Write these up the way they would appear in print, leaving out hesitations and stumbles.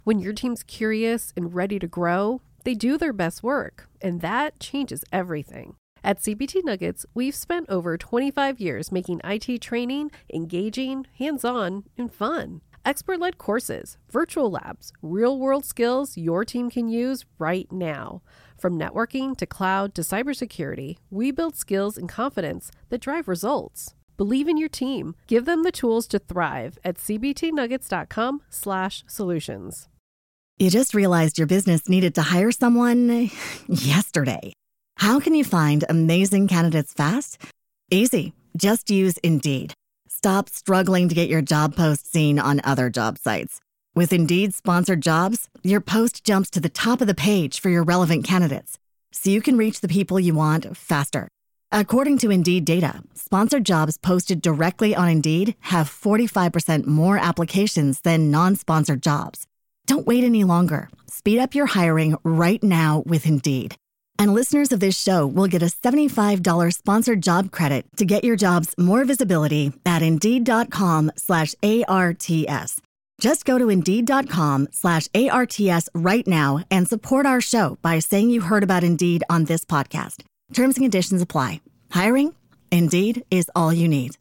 When your team's curious and ready to grow, they do their best work, and that changes everything. At CBT Nuggets, we've spent over 25 years making IT training engaging, hands-on, and fun. Expert-led courses, virtual labs, real-world skills your team can use right now. From networking to cloud to cybersecurity, we build skills and confidence that drive results. Believe in your team. Give them the tools to thrive at cbtnuggets.com/solutions. You just realized your business needed to hire someone yesterday. How can you find amazing candidates fast? Easy. Just use Indeed. Stop struggling to get your job post seen on other job sites. With Indeed sponsored jobs, your post jumps to the top of the page for your relevant candidates, so you can reach the people you want faster. According to Indeed data, sponsored jobs posted directly on Indeed have 45% more applications than non-sponsored jobs. Don't wait any longer. Speed up your hiring right now with Indeed. And listeners of this show will get a $75 sponsored job credit to get your jobs more visibility at Indeed.com/ARTS. Just go to Indeed.com/ARTS right now and support our show by saying you heard about Indeed on this podcast. Terms and conditions apply. Hiring? Indeed is all you need.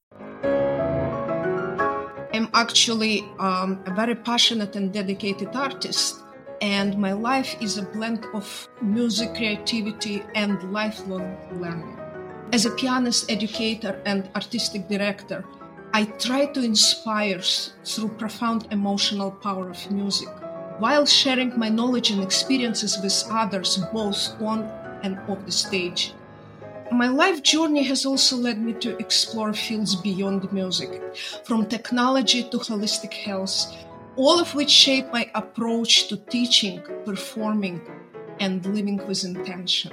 I'm actually a very passionate and dedicated artist, and my life is a blend of music, creativity, and lifelong learning. As a pianist, educator, and artistic director, I try to inspire through profound emotional power of music, while sharing my knowledge and experiences with others, both on and off the stage. My life journey has also led me to explore fields beyond music, from technology to holistic health, all of which shape my approach to teaching, performing, and living with intention.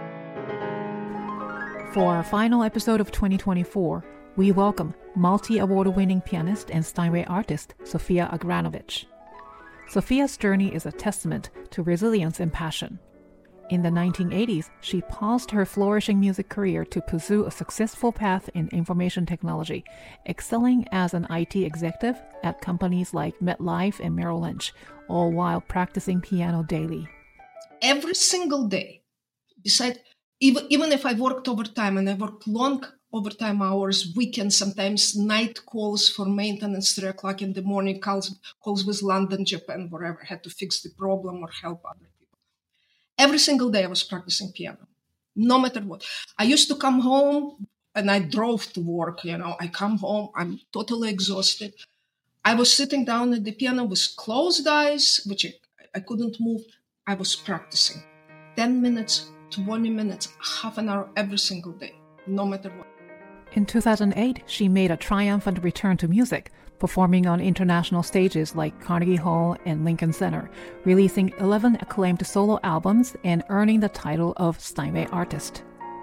For our final episode of 2024, we welcome multi-award-winning pianist and Steinway artist Sofia Agranovich. Sofia's journey is a testament to resilience and passion. In the 1980s, she paused her flourishing music career to pursue a successful path in information technology, excelling as an IT executive at companies like MetLife and Merrill Lynch, all while practicing piano daily. Every single day, besides, even if I worked overtime, and I worked long overtime hours, weekends, sometimes night calls for maintenance, 3 o'clock in the morning, calls with London, Japan, wherever, had to fix the problem or help other people. Every single day I was practicing piano, no matter what. I used to come home and I drove to work, I come home, I'm totally exhausted. I was sitting down at the piano with closed eyes, which I couldn't move. I was practicing 10 minutes, 20 minutes, half an hour every single day, no matter what. In 2008, she made a triumphant return to music, performing on international stages like Carnegie Hall and Lincoln Center, releasing 11 acclaimed solo albums and earning the title of Steinway Artist.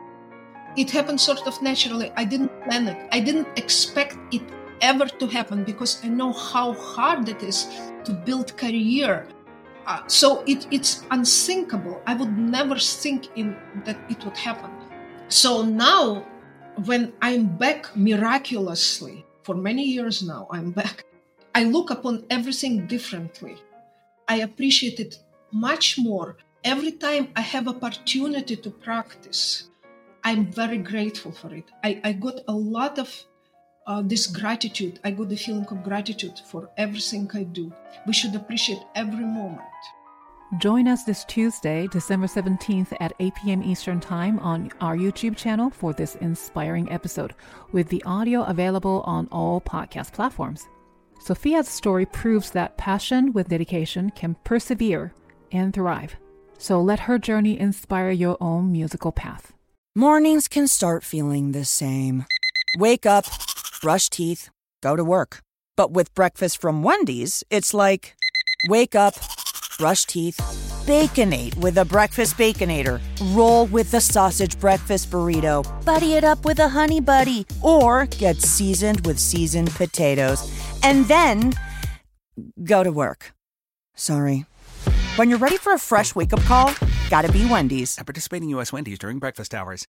It happened sort of naturally. I didn't plan it. I didn't expect it ever to happen because I know how hard it is to build career. So it's unthinkable. I would never think that it would happen. So now, when I'm back miraculously, for many years now, I'm back, I look upon everything differently. I appreciate it much more. Every time I have opportunity to practice, I'm very grateful for it. I got a lot of this gratitude. I got the feeling of gratitude for everything I do. We should appreciate every moment. Join us this Tuesday, December 17th at 8 p.m. Eastern Time on our YouTube channel for this inspiring episode, with the audio available on all podcast platforms. Sofia's story proves that passion with dedication can persevere and thrive. So let her journey inspire your own musical path. Mornings can start feeling the same. Wake up, brush teeth, go to work. But with breakfast from Wendy's, it's like, wake up, brush teeth, Baconate with a breakfast Baconator. Roll with the sausage breakfast burrito. Buddy it up with a Honey Buddy. Or get seasoned with seasoned potatoes. And then go to work. Sorry. When you're ready for a fresh wake-up call, gotta be Wendy's. At participating U.S. Wendy's during breakfast hours.